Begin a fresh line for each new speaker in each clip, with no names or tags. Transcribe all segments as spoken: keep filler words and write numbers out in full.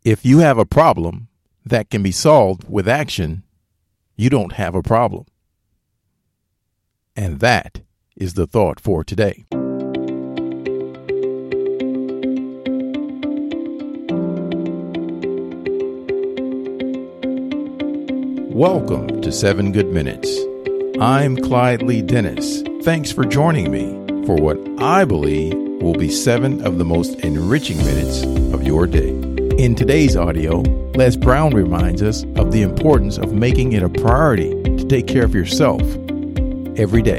If you have a problem that can be solved with action, you don't have a problem. And that is the thought for today. Welcome to Seven Good Minutes. I'm Clyde Lee Dennis. Thanks for joining me for what I believe will be seven of the most enriching minutes of your day. In today's audio, Les Brown reminds us of the importance of making it a priority to take care of yourself every day.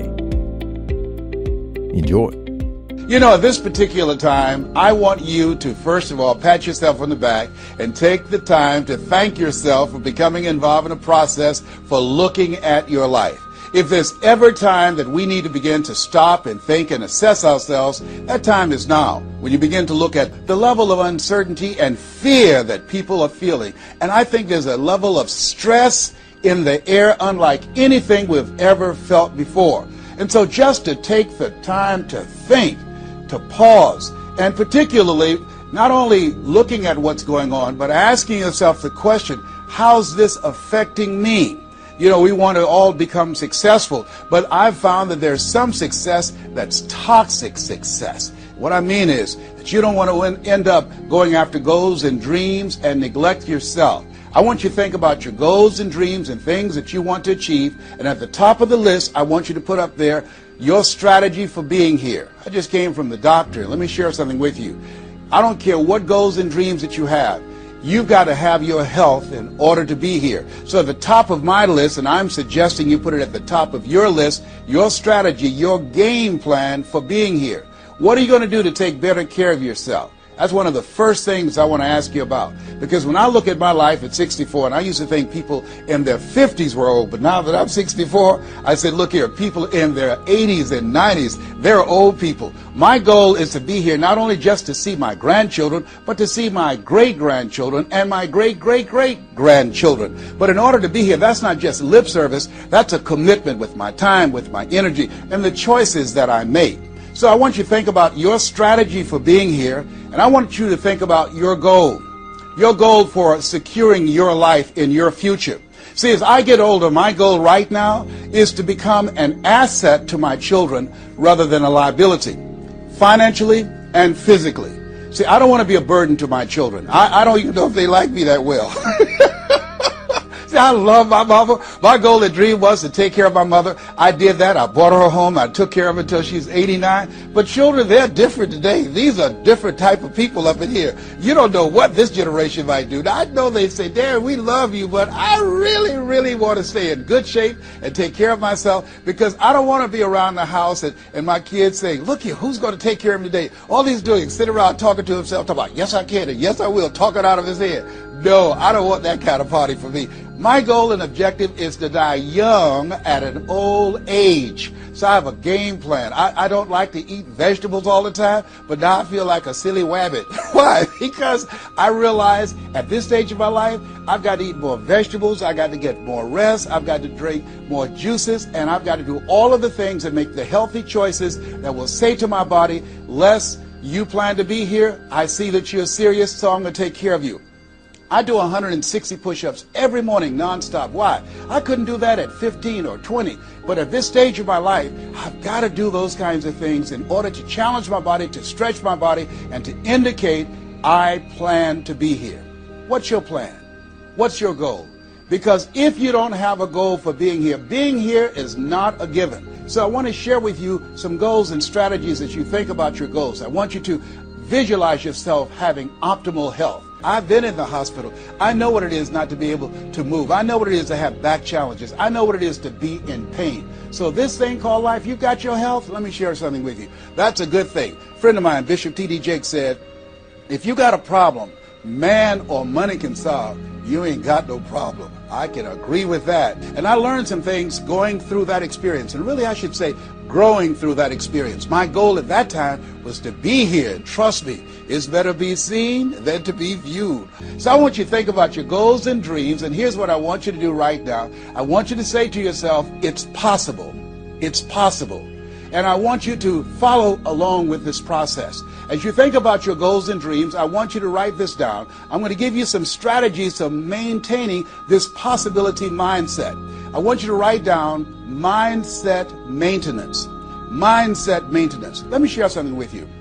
Enjoy.
You know, at this particular time, I want you to, first of all, pat yourself on the back and take the time to thank yourself for becoming involved in a process for looking at your life. If there's ever time that we need to begin to stop and think and assess ourselves, that time is now, when you begin to look at the level of uncertainty and fear that people are feeling. And I think there's a level of stress in the air unlike anything we've ever felt before. And so just to take the time to think, to pause, and particularly not only looking at what's going on, but asking yourself the question, how's this affecting me? You know, we want to all become successful, but I've found that there's some success that's toxic success. What I mean is that you don't want to end up going after goals and dreams and neglect yourself. I want you to think about your goals and dreams and things that you want to achieve, and at the top of the list, I want you to put up there your strategy for being here. I just came from the doctor. Let me share something with you. I don't care what goals and dreams that you have. You've got to have your health in order to be here. So at the top of my list, and I'm suggesting you put it at the top of your list, your strategy, your game plan for being here. What are you going to do to take better care of yourself? That's one of the first things I want to ask you about. Because when I look at my life at sixty-four, and I used to think people in their fifties were old, but now that I'm sixty-four, I said, look here, people in their eighties and nineties, they're old people. My goal is to be here not only just to see my grandchildren, but to see my great-grandchildren and my great-great-great-grandchildren. But in order to be here, that's not just lip service, that's a commitment with my time, with my energy, and the choices that I make. So I want you to think about your strategy for being here, and I want you to think about your goal, your goal for securing your life in your future. See, as I get older, my goal right now is to become an asset to my children rather than a liability, financially and physically. See, I don't want to be a burden to my children. I, I don't even know if they like me that well. See, I love my mother. My goal and dream was to take care of my mother. I did that. I brought her a home. I took care of her until she's eighty-nine. But children, they're different today. These are different type of people up in here. You don't know what this generation might do. Now, I know they say, Darren, we love you, but I really, really want to stay in good shape and take care of myself because I don't want to be around the house and, and my kids saying, look here, who's going to take care of him today? All he's doing is sitting around talking to himself, talking about, yes, I can, and yes, I will, talking out of his head. No, I don't want that kind of party for me. My goal and objective is to die young at an old age. So I have a game plan. I, I don't like to eat vegetables all the time, but now I feel like a silly wabbit. Why? Because I realize at this stage of my life, I've got to eat more vegetables, I've got to get more rest, I've got to drink more juices, and I've got to do all of the things that make the healthy choices that will say to my body, Les, you plan to be here, I see that you're serious, so I'm going to take care of you. I do one hundred sixty push-ups every morning nonstop. Why? I couldn't do that at fifteen or twenty. But at this stage of my life, I've got to do those kinds of things in order to challenge my body, to stretch my body, and to indicate I plan to be here. What's your plan? What's your goal? Because if you don't have a goal for being here, being here is not a given. So I want to share with you some goals and strategies as you think about your goals. I want you to visualize yourself having optimal health. I've been in the hospital. I know what it is not to be able to move. I know what it is to have back challenges. I know what it is to be in pain. So this thing called life, you got your health? Let me share something with you. That's a good thing. A friend of mine, Bishop T D Jakes, said, if you got a problem man or money can solve, you ain't got no problem. I can agree with that. And I learned some things going through that experience. And really, I should say, growing through that experience. My goal at that time was to be here. And trust me, it's better be seen than to be viewed. So I want you to think about your goals and dreams. And here's what I want you to do right now. I want you to say to yourself, it's possible. It's possible. And I want you to follow along with this process. As you think about your goals and dreams, I want you to write this down. I'm going to give you some strategies to maintaining this possibility mindset. I want you to write down mindset maintenance. Mindset maintenance. Let me share something with you.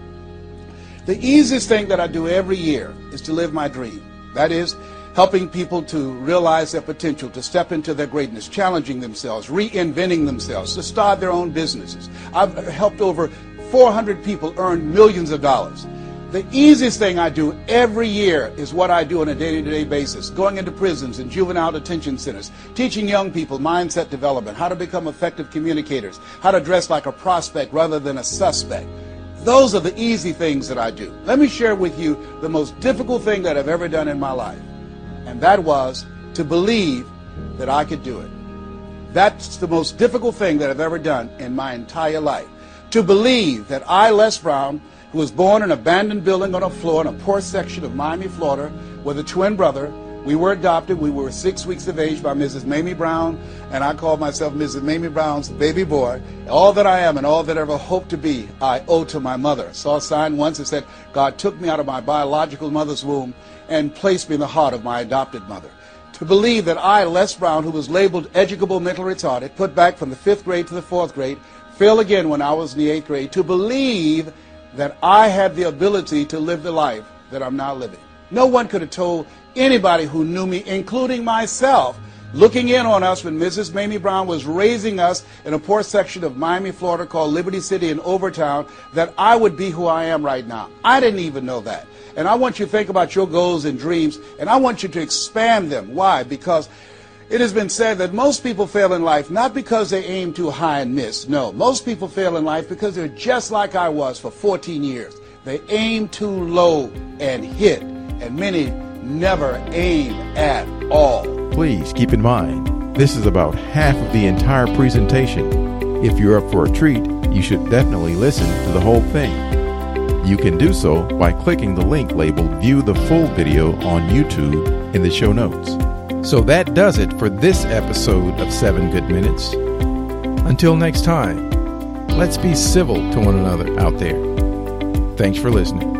The easiest thing that I do every year is to live my dream. That is, helping people to realize their potential, to step into their greatness, challenging themselves, reinventing themselves, to start their own businesses. I've helped over four hundred people earn millions of dollars. The easiest thing I do every year is what I do on a day-to-day basis, going into prisons and juvenile detention centers, teaching young people mindset development, how to become effective communicators, how to dress like a prospect rather than a suspect. Those are the easy things that I do. Let me share with you the most difficult thing that I've ever done in my life. And that was to believe that I could do it. That's the most difficult thing that I've ever done in my entire life. To believe that I, Les Brown, who was born in an abandoned building on a floor in a poor section of Miami, Florida, with a twin brother. We were adopted. We were six weeks of age by Missus Mamie Brown, and I called myself Missus Mamie Brown's baby boy. All that I am and all that I ever hoped to be, I owe to my mother. I saw a sign once that said, God took me out of my biological mother's womb and placed me in the heart of my adopted mother. To believe that I, Les Brown, who was labeled educable mental retarded, put back from the fifth grade to the fourth grade, failed again when I was in the eighth grade, to believe that I had the ability to live the life that I'm now living. No one could have told anybody who knew me, including myself, looking in on us when Missus Mamie Brown was raising us in a poor section of Miami, Florida called Liberty City in Overtown, that I would be who I am right now. I didn't even know that. And I want you to think about your goals and dreams, and I want you to expand them. Why? Because it has been said that most people fail in life not because they aim too high and miss. No, most people fail in life because they're just like I was for fourteen years. They aim too low and hit, and many never aim at all.
Please keep in mind, this is about half of the entire presentation. If you're up for a treat, you should definitely listen to the whole thing. You can do so by clicking the link labeled View the Full Video on YouTube in the show notes. So that does it for this episode of Seven Good Minutes. Until next time, let's be civil to one another out there. Thanks for listening.